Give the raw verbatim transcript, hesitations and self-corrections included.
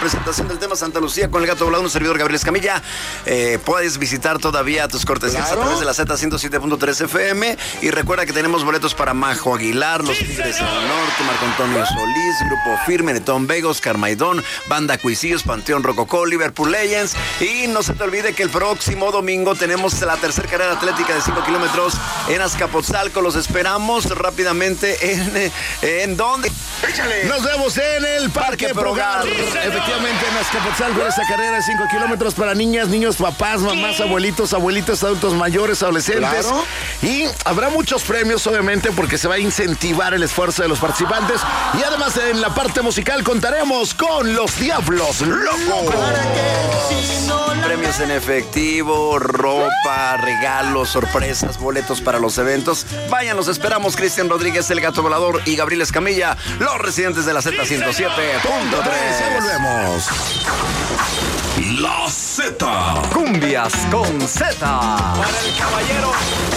presentación del tema Santa Lucía con el Gato Volador, un servidor Gabriel Escamilla. Eh, puedes visitar todavía tus cortesías claro. a través de la Z ciento siete punto tres F M. Y recuerda que tenemos boletos para Majo Aguilar, Los Tigres del Norte, Marco Antonio Solís, Grupo Firme, Netón Vegos, Carmaidón, Banda Cuisillos, Panteón Rococó, Liverpool Legends. Y no se te olvide que el próximo domingo tenemos la tercera carrera atlética de cinco kilómetros en Azcapotzalco. Los esperamos rápidamente en... ¿En dónde? Échale. Nos vemos en el Parque, Parque Progar. Sí, efectivamente, en Azcapotzalco, en esa carrera de cinco kilómetros para niñas, niños, papás, mamás, ¿Qué? abuelitos, abuelitas, adultos mayores, adolescentes. Claro. Y habrá muchos premios, obviamente, porque se va a incentivar el esfuerzo de los participantes. Y además, en la parte musical contaremos con los Diablos Locos. Premios en efectivo, ropa, regalos, sorpresas, boletos para los eventos. Vayan, los esperamos. Cristian Rodríguez, el Gato Volador, y Gabriel Escamilla, los residentes de la Z ciento siete punto tres. Ya volvemos. La Z. Cumbias con Z. Para el caballero.